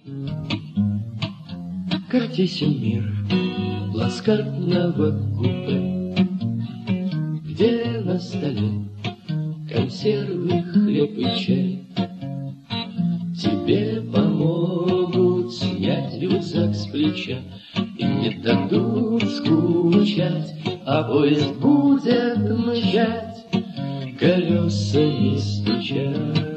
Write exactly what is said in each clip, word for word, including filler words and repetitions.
Картисен мир плацкартного купе, где на столе консервы, хлеб и чай. Тебе помогут снять рюкзак с плеча и не дадут скучать, а поезд будет мчать, колесами стуча.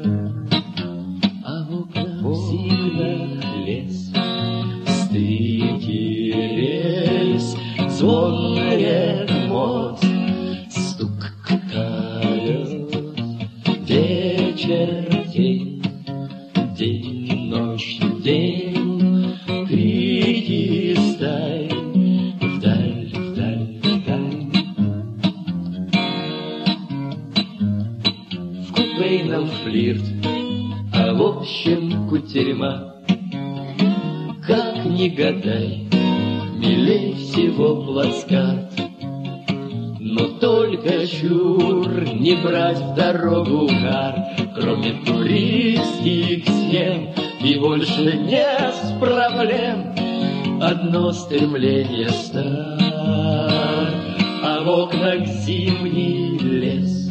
А в окнах всегда лес, стыки рельс, звон рек мост, стук колес, вечер, день, день, ночь, день, крики стай, вдаль, вдаль, вдаль. В купейном флирт, а в общем кутерьма. Как ни гадай, милей всего плацкарт. Но только чур не брать в дорогу карт, кроме туристских схем и больше нет проблем. Одно стремление старт, а в окнах зимний лес,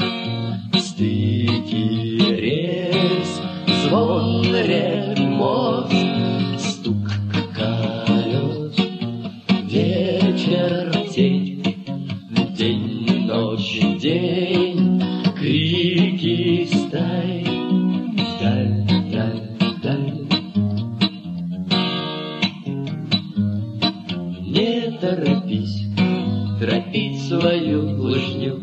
стыки рельс, звон рек мост, стук колес, вечер, день, день, ночь, день, крики стай, вдаль, вдаль, вдаль. Не торопись торопить свою лыжню,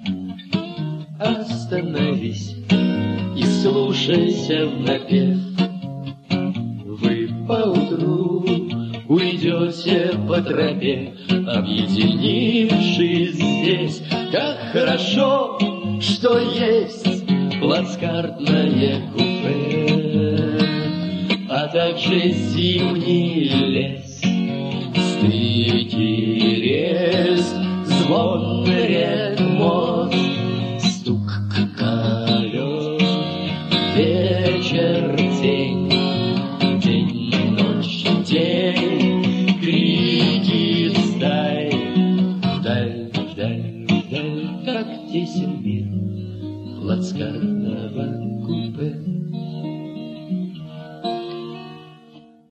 остановись и слушайся в напев. Вы поутру уйдете по тропе, объединившись здесь. Как хорошо, что есть плацкартное купе, а также зимний лес, стыки рельс, звон рек